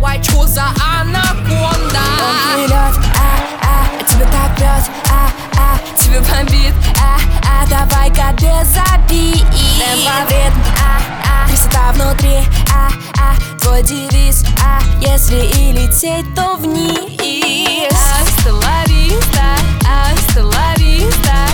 Ой, чё за анаконда? Тонкий лёд, тебя так прёт, тебя бомбит, давай-ка без обид. Темпо в ритм, красота внутри, твой девиз, если и лететь, то вниз. Hasta la vista, hasta la vista.